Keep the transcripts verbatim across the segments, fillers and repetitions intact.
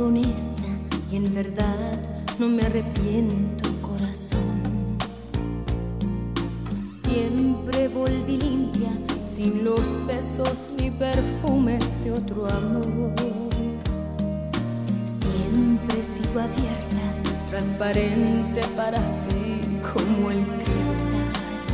honesta y en verdad no me arrepiento, corazón. Siempre volví limpia, sin los besos ni perfumes de otro amor. Siempre sigo abierta, transparente para ti como el cristal.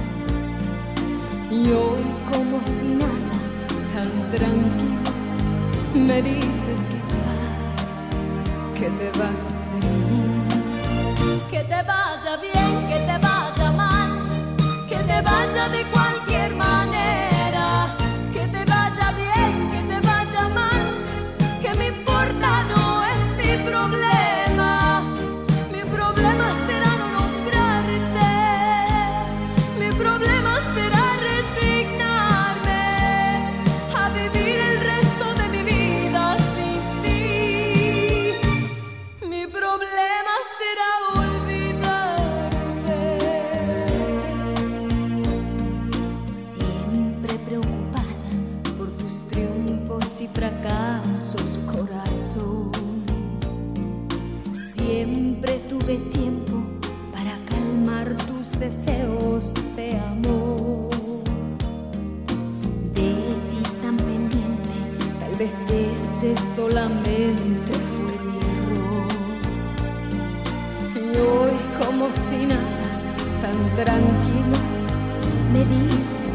Y hoy como si nada, tan tranquilo, me dices que te vas, que te vas de mí. Que te vaya bien, que te vaya mal, que te vaya de cualquier manera. Que te vaya bien, que te vaya mal, que me importa, no es mi problema. Mi problema será no nombrarte, mi problema será resignarme a vivir el resto de mi vida sin ti. Mi problema será olvidarte. Siempre preocupada por tus triunfos y fracasos, corazón. Siempre tuve tiempo para calmar tus deseos de amor. De ti tan pendiente, tal vez ese solamente fue mi error. Y hoy como si nada, tan tranquilo, me dices